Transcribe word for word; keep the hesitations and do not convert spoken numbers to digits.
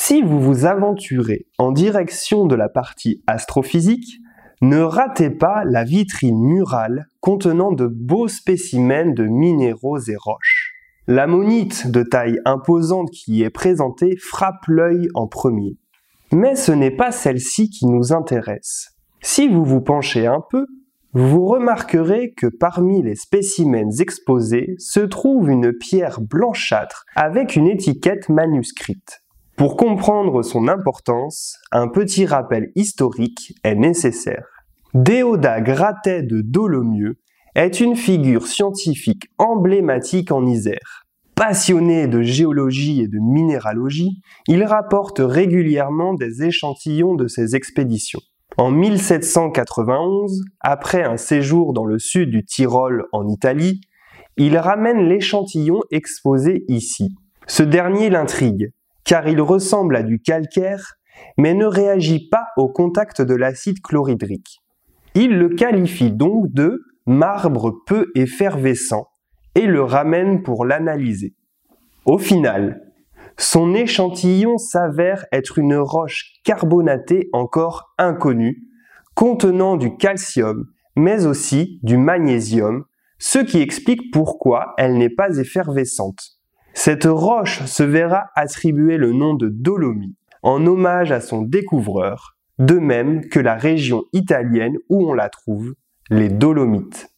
Si vous vous aventurez en direction de la partie astrophysique, ne ratez pas la vitrine murale contenant de beaux spécimens de minéraux et roches. L'ammonite de taille imposante qui y est présentée frappe l'œil en premier. Mais ce n'est pas celle-ci qui nous intéresse. Si vous vous penchez un peu, vous remarquerez que parmi les spécimens exposés se trouve une pierre blanchâtre avec une étiquette manuscrite. Pour comprendre son importance, un petit rappel historique est nécessaire. Déodat Gratet de Dolomieu est une figure scientifique emblématique en Isère. Passionné de géologie et de minéralogie, il rapporte régulièrement des échantillons de ses expéditions. En mille sept cent quatre-vingt-onze, après un séjour dans le sud du Tyrol en Italie, il ramène l'échantillon exposé ici. Ce dernier l'intrigue, car il ressemble à du calcaire, mais ne réagit pas au contact de l'acide chlorhydrique. Il le qualifie donc de marbre peu effervescent et le ramène pour l'analyser. Au final, son échantillon s'avère être une roche carbonatée encore inconnue, contenant du calcium, mais aussi du magnésium, ce qui explique pourquoi elle n'est pas effervescente. Cette roche se verra attribuer le nom de Dolomie, en hommage à son découvreur, de même que la région italienne où on la trouve, les Dolomites.